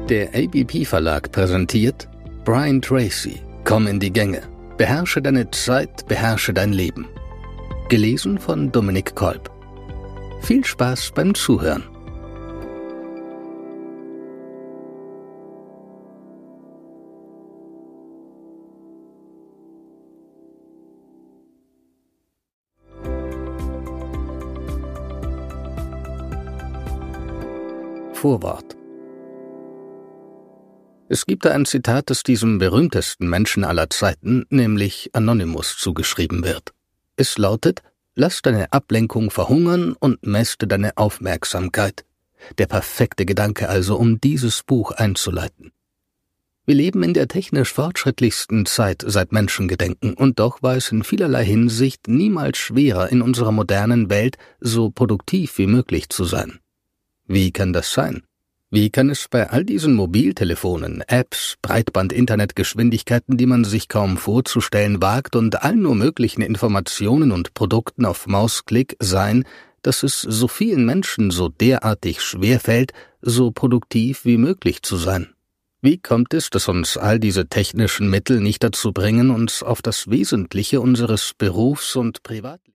Der ABP Verlag präsentiert Brian Tracy, Komm in die Gänge. Beherrsche deine Zeit, beherrsche dein Leben. Gelesen von Dominik Kolb. Viel Spaß beim Zuhören. Vorwort. Es gibt da ein Zitat, das diesem berühmtesten Menschen aller Zeiten, nämlich Anonymous, zugeschrieben wird. Es lautet: Lass deine Ablenkung verhungern und mäste deine Aufmerksamkeit. Der perfekte Gedanke also, um dieses Buch einzuleiten. Wir leben in der technisch fortschrittlichsten Zeit seit Menschengedenken, und doch war es in vielerlei Hinsicht niemals schwerer, in unserer modernen Welt so produktiv wie möglich zu sein. Wie kann das sein? Wie kann es bei all diesen Mobiltelefonen, Apps, Breitband-Internetgeschwindigkeiten, die man sich kaum vorzustellen wagt, und allen nur möglichen Informationen und Produkten auf Mausklick sein, dass es so vielen Menschen so derartig schwerfällt, so produktiv wie möglich zu sein? Wie kommt es, dass uns all diese technischen Mittel nicht dazu bringen, uns auf das Wesentliche unseres Berufs- und Privatlebens